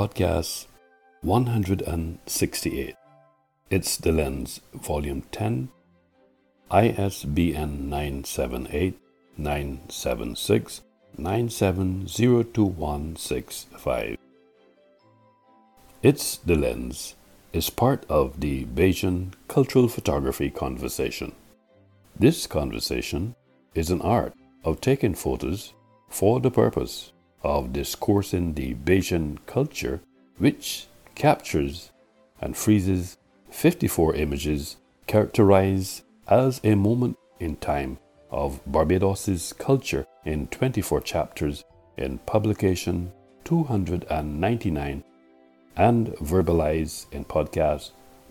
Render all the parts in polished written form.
podcast 168. It's the Lens, Volume 10, ISBN 978-976-970265. It's the Lens is part of the Bayesian Cultural Photography Conversation. This conversation is an art of taking photos for the purpose of discoursing the Bayesian culture, which captures and freezes 54 images characterized as a moment in time of Barbados's culture in 24 chapters in publication 299 and verbalized in podcast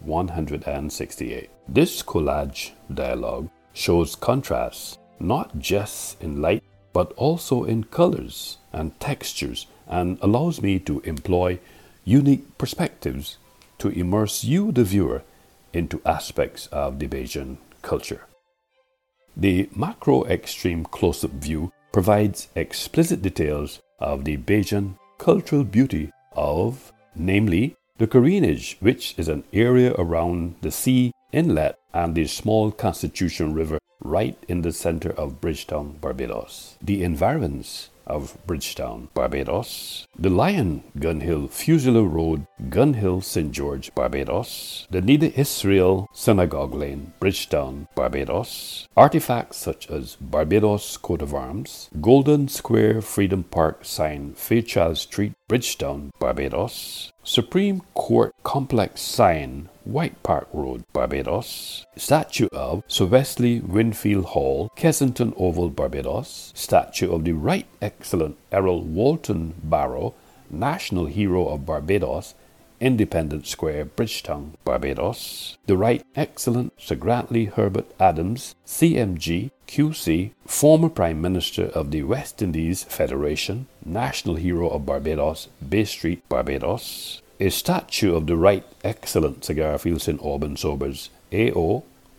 168. This collage dialogue shows contrasts not just in light but also in colors and textures, and allows me to employ unique perspectives to immerse you, the viewer, into aspects of the Bayesian culture. The macro extreme close-up view provides explicit details of the Bayesian cultural beauty of, namely, the Carinage, which is an area around the sea inlet and the small Constitution River right in the center of Bridgetown, Barbados. The environs of Bridgetown, Barbados, the Lion Gun Hill Fusilier Road, Gun Hill, St. George, Barbados, the Nida Israel Synagogue Lane, Bridgetown, Barbados, artifacts such as Barbados Coat of Arms, Golden Square Freedom Park sign, Fairchild Street, Bridgetown, Barbados, Supreme Court Complex sign, White Park Road, Barbados, statue of Sir Wesley Winfield Hall, Kensington Oval, Barbados, statue of the Right Excellent Errol Walton Barrow, National Hero of Barbados, Independence Square, Bridgetown, Barbados, the Right Excellent Sir Grantley Herbert Adams, CMG, QC, former Prime Minister of the West Indies Federation, National Hero of Barbados, Bay Street, Barbados, a statue of the Right Excellent Sir Garfield St. Albans Sobers, AO,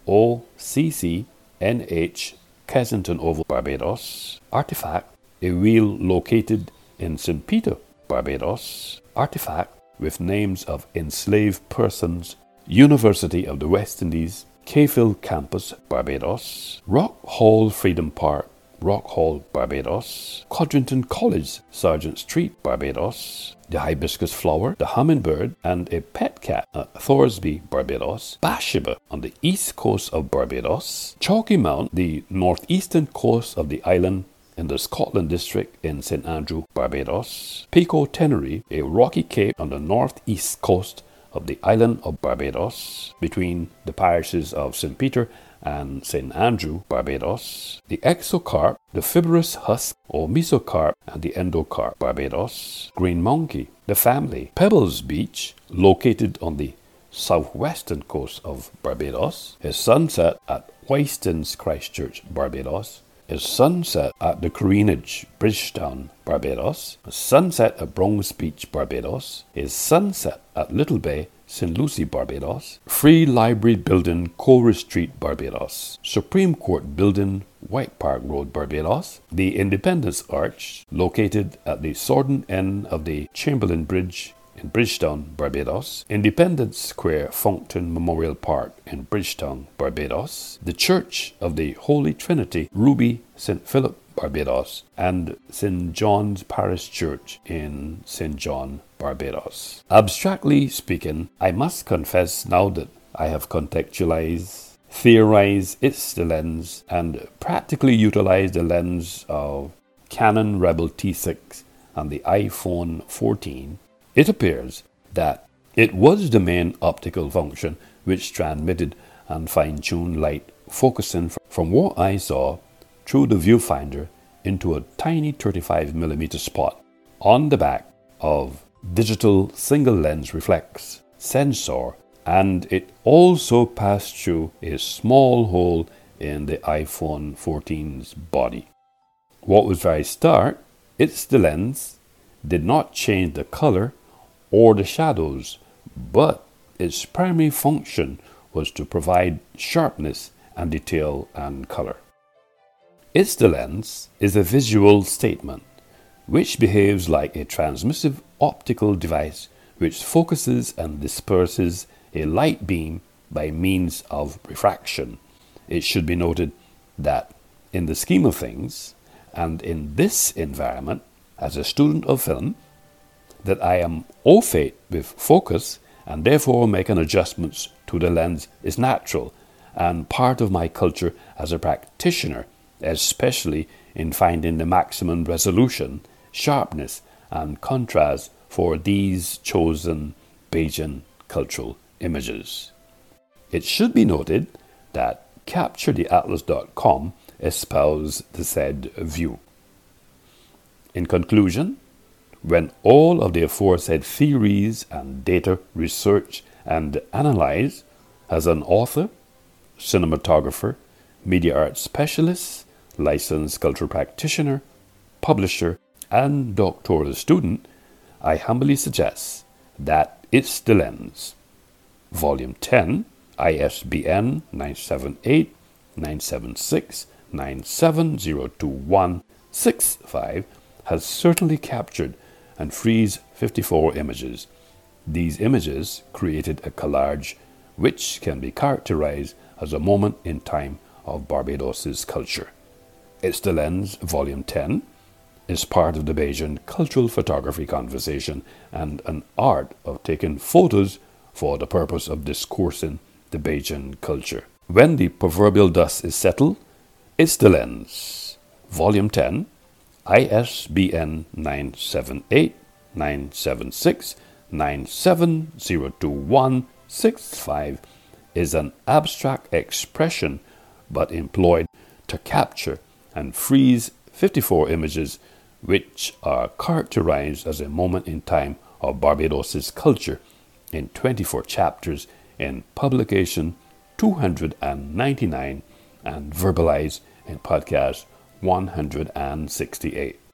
OCC, NH, Kensington Oval, Barbados, artifact, a wheel located in St. Peter, Barbados, artifact with names of enslaved persons, University of the West Indies, Cayfield Campus, Barbados, Rock Hall Freedom Park, Rock Hall, Barbados, Codrington College, Sergeant Street, Barbados, the hibiscus flower, the hummingbird, and a pet cat at Thorsby, Barbados, Bathsheba on the east coast of Barbados, Chalky Mount, the northeastern coast of the island in the Scotland district in St. Andrew, Barbados, Pico Teneriffe, a rocky cape on the northeast coast of the island of Barbados, between the parishes of St. Peter and St. Andrew, Barbados, the exocarp, the fibrous husk or mesocarp, and the endocarp, Barbados, Green Monkey, the family, Pebbles Beach, located on the southwestern coast of Barbados, a sunset at Wyston's Christchurch, Barbados, a sunset at the Carinage, Bridgetown, Barbados, a sunset at Bronx Beach, Barbados, a sunset at Little Bay, St. Lucie, Barbados, Free Library Building, Coleridge Street, Barbados, Supreme Court Building, White Park Road, Barbados, the Independence Arch, located at the southern end of the Chamberlain Bridge in Bridgetown, Barbados, Independence Square Fountain Memorial Park in Bridgetown, Barbados, the Church of the Holy Trinity, Ruby, St. Philip, Barbados, and St. John's Parish Church in St. John, Barbados. Abstractly speaking, I must confess now that I have contextualized, theorized it's the lens, and practically utilized the lens of Canon Rebel T6 and the iPhone 14, it appears that it was the main optical function which transmitted and fine-tuned light focusing from what I saw through the viewfinder into a tiny 35mm spot on the back of digital single-lens reflex sensor, and it also passed through a small hole in the iPhone 14's body. What was very stark, it's the lens did not change the color or the shadows, but its primary function was to provide sharpness and detail and color. It's the lens is a visual statement which behaves like a transmissive optical device which focuses and disperses a light beam by means of refraction. It should be noted that in the scheme of things, and in this environment, as a student of film, that I am au fait with focus and therefore making adjustments to the lens is natural and part of my culture as a practitioner, especially in finding the maximum resolution, sharpness, and contrast for these chosen Bayesian cultural images. It should be noted that CaptureTheAtlas.com espouse the said view. In conclusion, when all of the aforesaid theories and data researched and analyzed as an author, cinematographer, media arts specialist, licensed cultural practitioner, publisher, and doctoral student, I humbly suggest that It's the Lens, Volume 10, ISBN 978-976-9702165 has certainly captured and frees 54 images. These images created a collage which can be characterized as a moment in time of Barbados's culture. It's the Lens, Volume 10, is part of the Bayesian cultural photography conversation and an art of taking photos for the purpose of discoursing the Bayesian culture. When the proverbial dust is settled, It's the Lens, Volume 10, ISBN 978-976-9702165 is an abstract expression but employed to capture and freeze 54 images which are characterized as a moment in time of Barbados's culture in 24 chapters in publication 299 and verbalized in podcast 168.